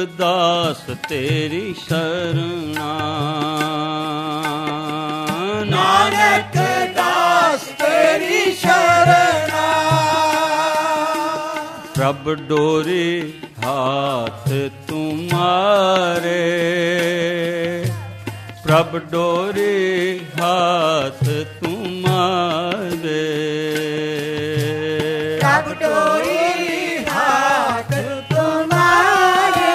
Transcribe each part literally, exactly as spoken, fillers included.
दास तेरी शरणा, नानक दास तेरी शरणा। प्रभ डोरी हाथ तुम्हारे, प्रभ डोरी हाथ तुम्हारे, प्रभ डोरी हाथ तुम्हारे,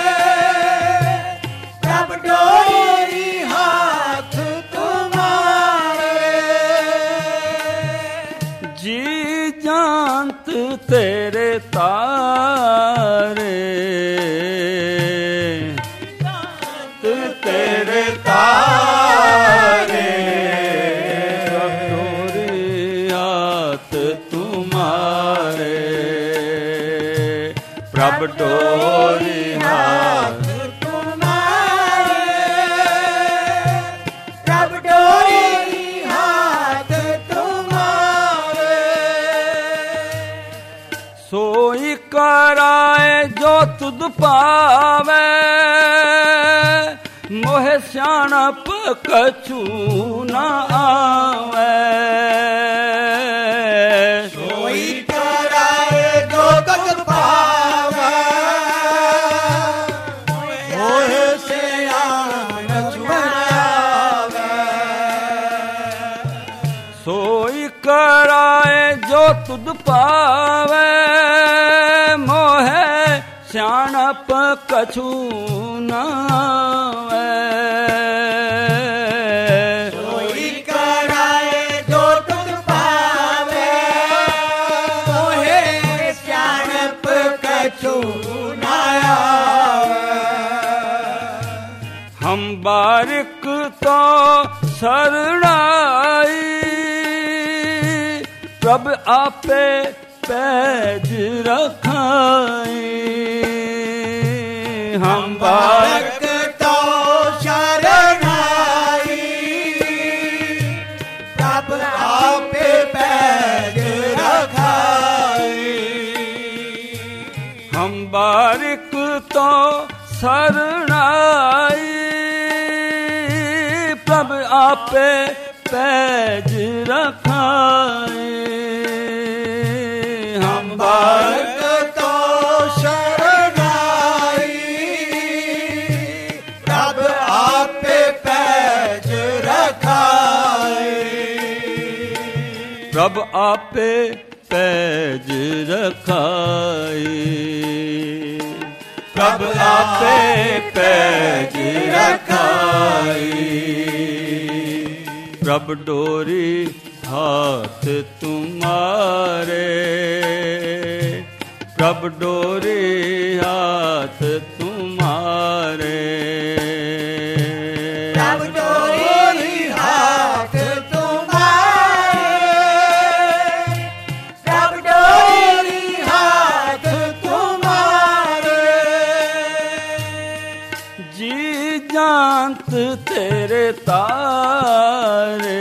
प्रभ डोरी हाथ तुम्हारे। जी जांत तेरे तारे, तेरे तारे, प्रभ डोरी हाथ तुम्हारे, प्रभ डोरी हाथ तुम्हारे, प्रभ डोरी हाथ तुम्हारे। सोई कराए जो तुद पावे, मोहे स्याणप कछु न आवे। सोई कराए जो तुद पावे, मोहे स्याणप कछु न आवे। सोई कराए जो तुद पावे, मोहे स्याणप कछु न आवे। सोई कराए जो तुद पावे, मोहे स्याणप कछु न आवे। हम बारिक तो शरणाई, प्रभ आपे पैज रखाई। हम बारिक बारिक तो शरणाई, प्रभ आपे पैज रखाई। हम बारिक तो शरणाई, प्रभ आपे पैज रखाई। हम बारिक बारिक तो शरणाई, प्रभ आपे पैज रखाई। प्रभ आपे पैज रखाई, प्रभ आपे पैज रखाई। प्रभ डोरी हाथ तुम्हारे, प्रभ डोरी हाथ तुम्हारे, प्रभ डोरी हाथ तुम्हारे, प्रभ डोरी हाथ तुम्हारे। जी जांत तेरे तारे,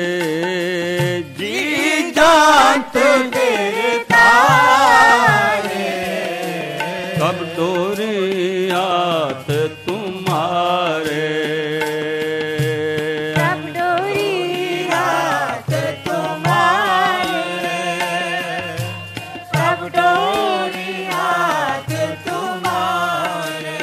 जी जांत तेरे तारे, प्रभ डोरी हाथ तुम्हारे, प्रभ डोरी हाथ तुम्हारे, प्रभ डोरी हाथ तुम्हारे।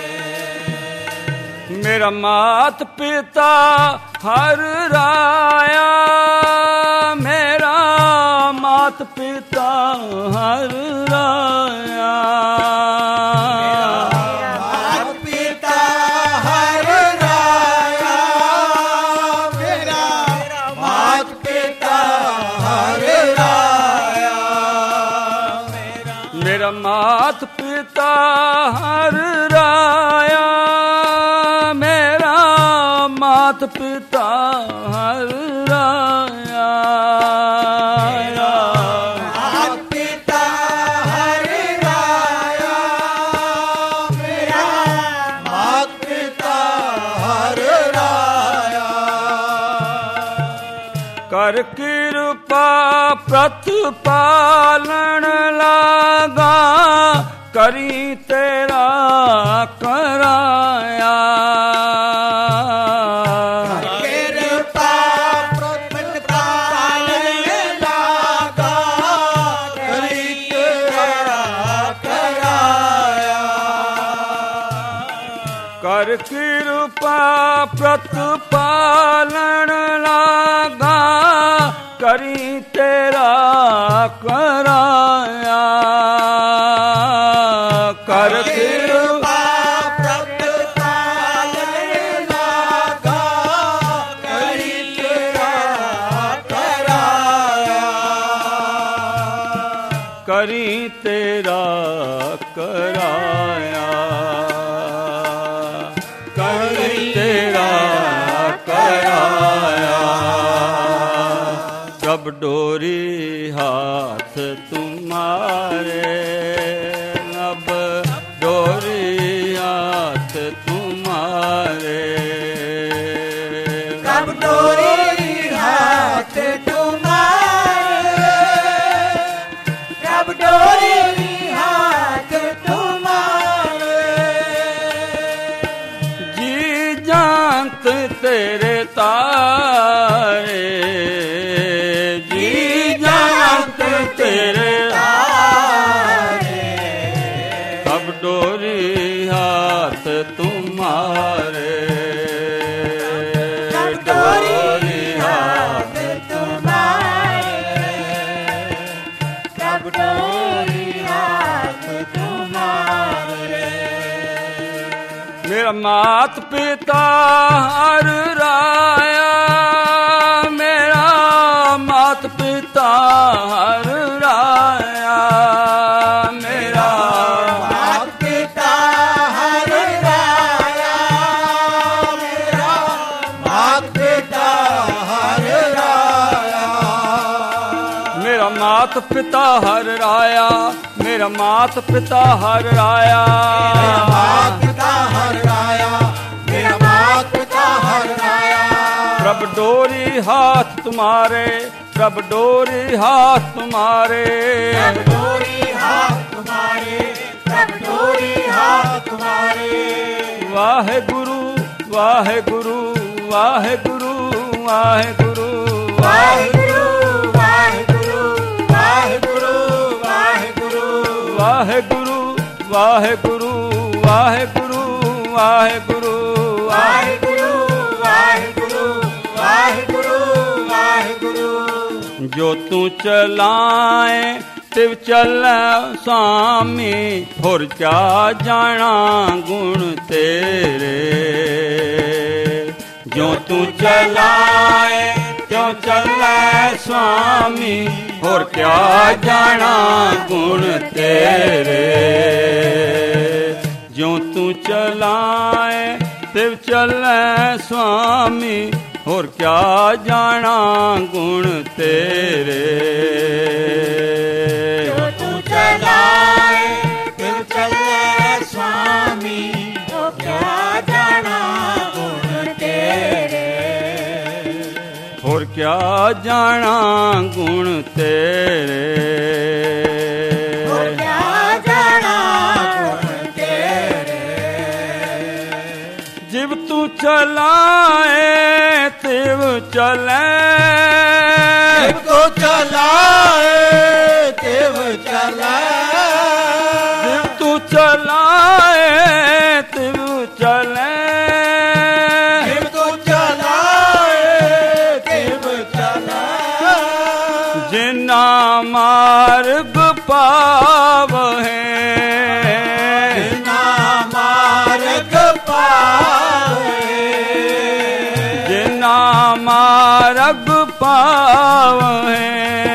मेरा मात पिता हर राया, मेरा मात पिता हर राया। मात पिता हर राया, मेरा मात पिता हर राया। मेरा मात पिता हर राया, मेरा मात पिता हर राया। मात पिता हर राया, मेरा मात पिता हर राया। कर कृपा प्रतिपालन लागा, ਕਰੀ ਤੇਰਾ ਕਰਾਇਆ। ਕਿਰਪਾ ਪ੍ਰਤਿ ਪਾਲਣ ਲਾਗਾ ਕਰੀ ਤੇਰਾ ਕਰਾਇਆ। ਕਰ ਕਿਰਪਾ ਪ੍ਰਤਿ ਪਾਲਣ ਲਾਗਾ ਕਰੀ ਤੇਰਾ ਕਰਾਇਆ। ਕਰ ਕਿਰਪਾ ਪ੍ਰਤਿ ਪਾਲਣ ਲਾਗਾ ਕਰੀ ਤੇਰਾ ਕਰਾਇਆ। ਕਰੀ ਤੇਰਾ ਕਰਾਇਆ। ਕਰੀ ਤੇਰਾ ਕਰਾਇਆ। ਪ੍ਰਭ ਡੋਰੀ ਹਾਥ ਤੁਮਾਰੇ ਨਭ ਡੋਰੀ ਹਾਥ ਤੁਮਾਰੇ। ਪ੍ਰਭ ਡੋਰੀ ਹਾਥ ਤੁਮਾਰੇ। ਪ੍ਰਭ ਡੋਰੀ ਹਾਥ ਤੁਮਾਰੇ। ਜੀ ਜਾਂਤ ਤੇਰੇ ਤਾਰੇ। ਜੀ ਜਾਂਤ ਤੇਰੇ ਸਭ ਡੋਰੀ ਹਾਥ ਤੁਮਾਰੇ। ਡੋਰੀ ਹਾਥ ਤੁਮਾਰੇ। ਪ੍ਰਭ ਡੋਰੀ ਹਾਥ ਤੁਮਾਰੇ। ਮੇਰਾ ਮਾਤ ਪਿਤਾ ਹਰ ਰਾਇਆ। ਮੇਰਾ ਮਾਤ ਪਿਤਾ ਹਰ ਰਾਇਆ। ਮੇਰਾ ਮਾਤ ਪਿਤਾ ਹਰ ਰਾਇਆ। ਮੇਰਾ ਮਾਤ ਪਿਤਾ ਹਰ ਰਾਇਆ। ਮੇਰਾ ਮਾਤ ਪਿਤਾ ਹਰ ਰਾਇਆ। ਮੇਰਾ ਮਾਤ ਪਿਤਾ ਹਰ ਰਾਇਆ। ਮਾਤ ਪਿਤਾ ਹਰ ਰਾਇਆ। ਮੇਰਾ ਮਾਤ ਪਿਤਾ ਹਰ ਰਾਇਆ। ਪ੍ਰਭ ਡੋਰੀ ਹਾਥ ਤੁਮਾਰੇ। ਪ੍ਰਭ ਡੋਰੀ ਹਾਥ ਤੁਮਾਰੇ। ਪ੍ਰਭ ਡੋਰੀ ਹਾਥ ਤੁਮਾਰੇ। ਪ੍ਰਭ ਡੋਰੀ ਹਾਥ ਤੁਮਾਰੇ। ਵਾਹਿਗੁਰੂ ਵਾਹਿਗੁਰੂ ਵਾਹਿਗੁਰੂ ਵਾਹਿਗੁਰੂ ਵਾਹਿਗੁਰੂ ਵਾਹਿਗੁਰੂ ਵਾਹਿਗੁਰੂ ਵਾਹਿਗੁਰੂ ਵਾਹਿਗੁਰੂ ਵਾਹਿਗੁਰੂ ਵਾਹਿਗੁਰੂ ਵਾਹਿਗੁਰੂ ਵਾਹਿਗੁਰੂ ਵਾਹਿਗੁਰੂ ਵਾਹਿਗੁਰੂ ਵਾਹਿਗੁਰੂ। ਜੋ ਤੂੰ ਚਲਾਏ ਤਿਵ ਚੱਲੈ ਸਾਮੀ। ਹੋਰ ਕਿਆ ਜਾਣਾ ਗੁਣ ਤੇਰੇ। ਜੋ ਤੂੰ ਚਲਾਏ ਤਿਉ ਚੱਲੈ ਸੁਆਮੀ। ਹੋਰ ਕਿਆ ਜਾਣਾ ਗੁਣ ਤੇਰੇ। ਜੋ ਤੂੰ ਚਲਾਏ ਤਿਵ ਚੱਲੈ ਸੁਆਮੀ। ਹੋਰ ਕਿਆ ਜਾਣਾ ਗੁਣ ਤੇਰੇ। ਜੋ ਤੂੰ ਚਲਾਏ ਤਿਵ ਚੱਲੈ ਸੁਆਮੀ। ਹੋ ਕਿਆ ਜਾਣਾ ਗੁਣ ਤੇਰੇ। ਹੋਰ ਕਿਆ ਜਾਣਾ ਗੁਣ ਤੇਰੇ। ਹੋ ਕਿਆ ਜਾਣਾ ਗੁਣ ਤੇਰੇ। ਜਿਵ ਤੂੰ ਚਲਾਏ ਤਿਵ ਚਲੈ। ਤਿਵ ਤੂੰ ਚਲਾਏ ਤਿਵ ਚਲੈ। ਜਿਵ ਤੂੰ ਚਲਾਏ ਤਿਵ ਚਲੈ। ਤਿਵ ਤੂੰ ਚਲਾਏ ਤਿਵ ਚਲੈ। ਜਿਨਾ ਮਾਰਗ ਪਾਵਹਿ। ਜਿਨਾ ਮਾਰਗ ਪਾਵਹਿ। ਜਿਨਾ ਮਾਰਗ ਪਾਵਹਿ।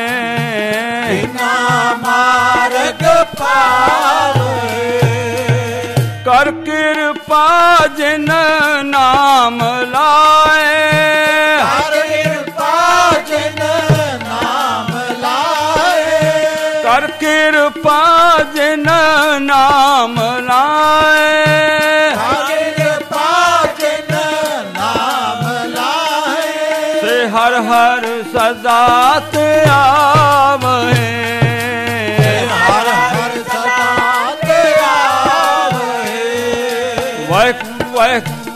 ਜਿਨਾ ਮਾਰਗ ਪਾਵਹਿ। ਕਰ ਕਿਰਪਾ ਜਿਨ ਨਾਮ ਲਾਏ। ਕਰ ਕਿਰਪਾ ਜਿਨ ਨਾਮ ਲਾਏ। ਕਰ ਕਿਰਪਾ ਜਿਨ ਨਾਮ ਲਾਏ। ਕਰ ਕਿਰਪਾ ਜਿਨ ਨਾਮ ਲਾਏ। ਸੇ ਹਰ ਹਰ ਸਦਾ ਤੇ ਆਵਹਿ। ਹਰ ਹਰ ਸਦਾ ਤੇ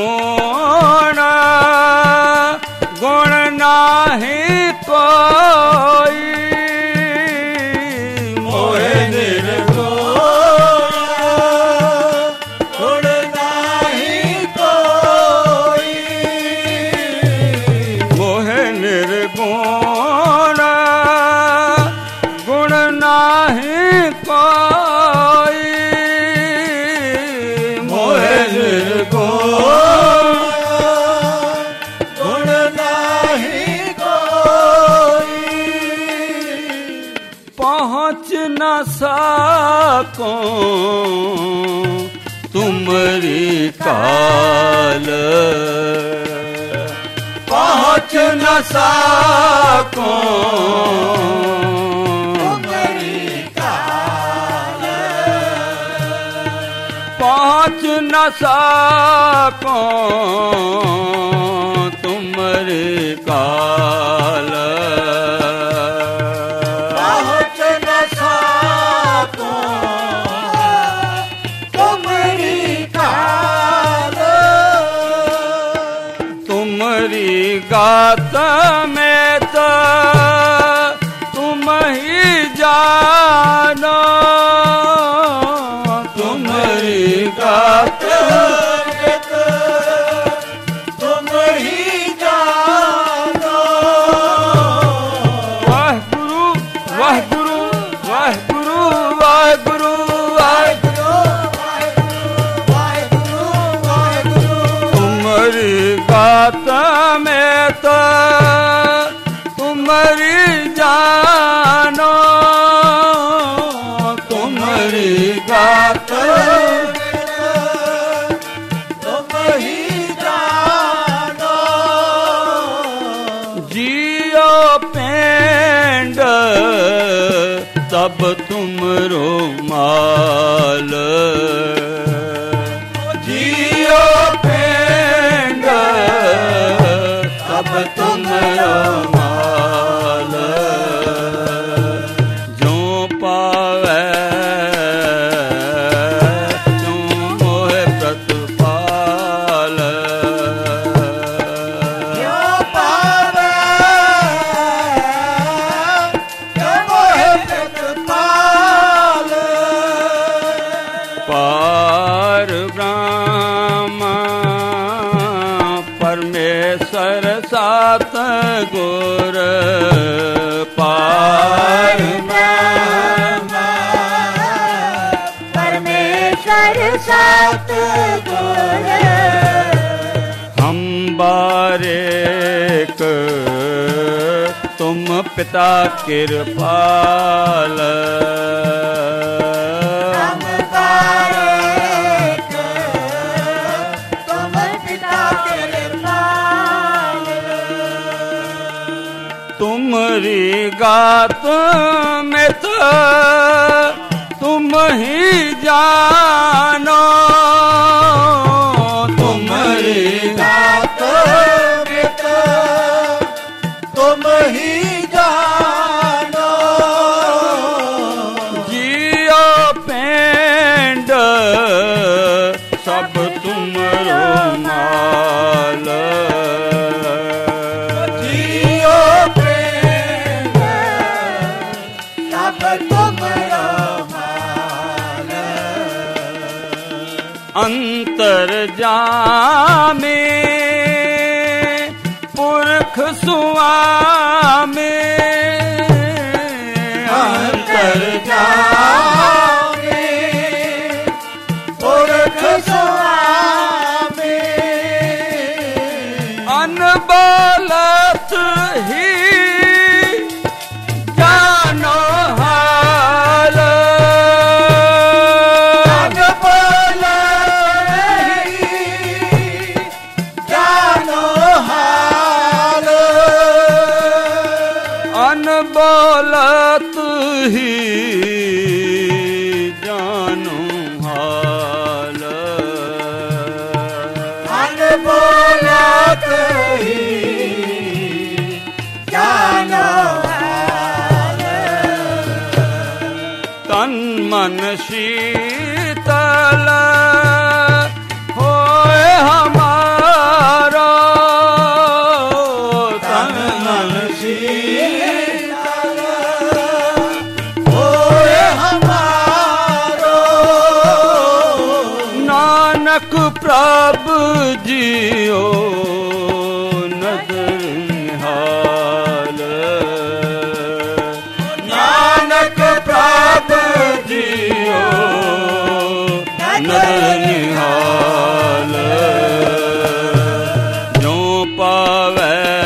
निर्गुण गुण नाही कोई मोहे निर्गुण गुण नाही कोई मोहे निर्गुण गुण नाही कोई मोहे निर्गुण गुण नाही कोई पहुँच न सको तुमरी काल पहुँच न सको तुमरी काल पहुँच न सको तुमरी काल पहुँच न सको तुमरी काल तुमरी गात में तो तुम ही जानो तुमरी गात तुम ही जानो वाह गुरु वाह गुरु वाह गुरु वाह गुरु वाह तुमरी गात में तो तुमरी जानो तुमरी गात तुम ही जानो जियो पेंड तब तुमरो माल जियो पेंड तब तुमरो माल जो पावे जो मोहे प्रतिपाल यो पावे यो मोहे प्रतिपाल पार ब्रह्म परमेश्वर सात गुर पार ब्रह्म परमेश्वर सात गुर हम बारेक तुम पिता कृपाल हम बारेक तुम पिता कृपाल तुमरी गात में तो तुम ही जानो तुमरी गात में तो तुम ही जानो जियो पेंड सब तुमरो माल जियो प्रेम सब तुमरो माल अंतर जामे पुरख सुआमे अंतर जामे पुरख सुआमे अनबलत ही जानो हाल अनबल ही जानो हाल अनबलत ही जानो हाल अनबलत ही जानो हाल तन मन शीतल होए हमारा ਪ੍ਰਭ ਜੀਓ ਨਦਰ ਨਿਹਾਲ ਨਾਨਕ ਪ੍ਰਭ ਜੀਓ ਨਦਰ ਨਿਹਾਲ ਜੋ ਪਾਵੈ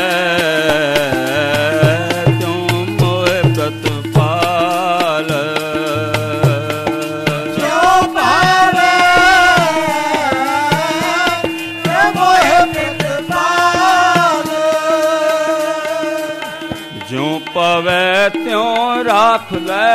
ਪਵੈ ਤਿਉ ਰਾਖ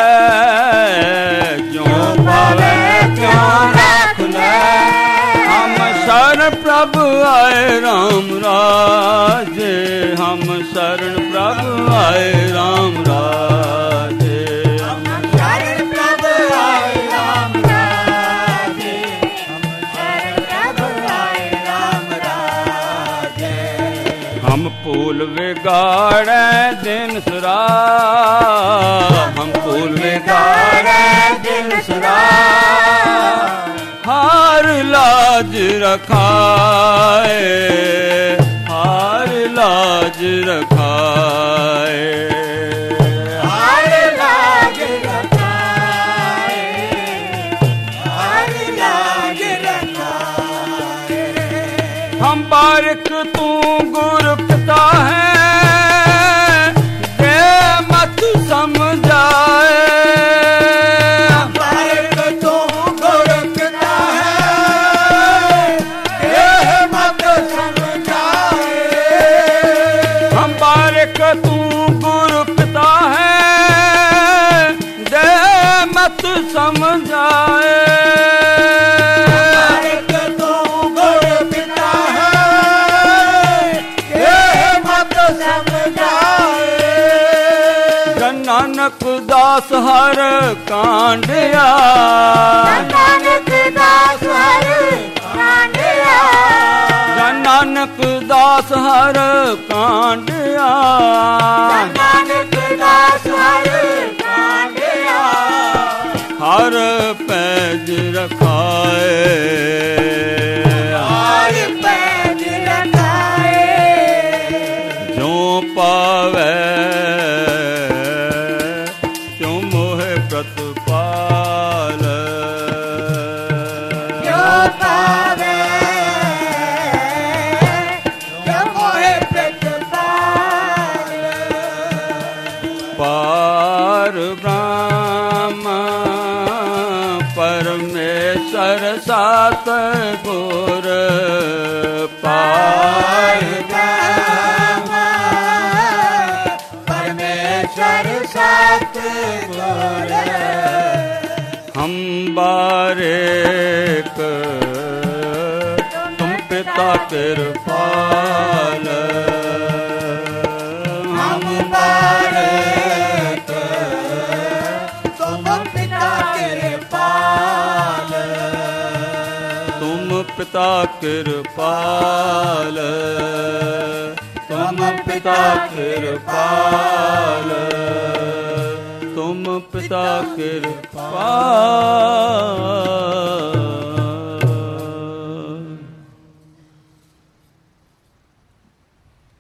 ਲੈ ਜੋ ਪਵੈ ਤਿਉ ਰਾਖ ਲੈ ਹਮ ਸ਼ਰਨ ਪ੍ਰਭ ਆਏ ਰਾਮ ਰਾਜੇ ਹਮ ਸ਼ਰਨ ਪ੍ਰਭ ਆਏ ਰਾਮ ਰਾਜੇ ਹਮ ਸ਼ਰਨ ਪ੍ਰਭ ਆਏ ਰਾਮ ਰਾਜੇ ਹਮ ਸ਼ਰਨ ਪ੍ਰਭ ਆਏ ਰਾਮ ਰਾਜੇ ਹਮ ਭੂਲ ਵਿਗਾੜੈ ਦਿਨ ਸੁਰਾ ਹਮ ਭੂਲ ਵਿਗਾੜੈ ਦਿਨ ਸੁਰਾ ਹਾਰ ਲਾਜ ਰਖਾਏ ਹਾਰ ਲਾਜ ਰਖਾਏ ਹਾਰ ਲਾਜ ਰਖਾਏ ਹਾਰ ਲਾਜ ਰਖਾਏ ਹਮ ਬਾਰਿਕ ਤੂੰ ਗੁਰ ਪਿਤਾ ਹੈ ਸਮਝਾਏ ਬਾਰਿਕ ਤੂੰ ਗੁਰ ਪਿਤਾ ਹੈ ਇਹ ਮਤ ਸਮਝਾਏ ਹਮ ਬਾਰਿਕ ਤੂੰ ਗੁਰ ਪਿਤਾ ਹੈ ਦੇ ਮਤ ਸਮਝਾਏ ਬਾਰਿਕ ਤੂੰ ਗੁਰ ਪਿਤਾ ਹੈ ਇਹ ਮਤ ਸਮਝਾਏ ਨਾਨਕ ਦਾਸ ਹਰ ਕਾਂਡਿਆ ਨਾਨਕ ਦਾਸ ਹਰ ਕਾਂਡਿਆ ਨਾਨਕ ਦਾਸ ਹਰ ਕਾਂਡਿਆ ਨਾਨਕ ਦਾਸ ਹਰ ਕਾਂਡਿਆ ਹਰ ਪੈਜ ਰਖਾਏ ਹਰ ਪੈਜ ਰਖਾਏ ਜੋ ਪਾਵੈ ਪ੍ਰਤਪਾਲ ਜੋ ਪਾਵੇ ਜੋ ਮੋਹਿ ਪ੍ਰਤਪਾਲ ਪਾਰ ਬ੍ਰਹਮ ਪਰਮੇਸ਼ਰ ਸਤ ਗੁਰ ਪਾਰ ਬ੍ਰਹਮ ਪਰਮੇਸ਼ਰ ਸਤ ਗੁਰ ਹਮ ਬਾਰਿਕ ਤੁਮ ਪਿਤਾ ਕਿਰਪਾਲ ਹਮ ਬਾਰਿਕ ਤੁਮ ਪਿਤਾ ਕਿਰਪਾਲ ਤੁਮ ਪਿਤਾ ਕਿਰਪਾਲ ਤੁਮ ਪਿਤਾ ਕਿਰਪਾਲ ਤੁਮ ਪਿਤਾ ਕਿਰਪਾਲ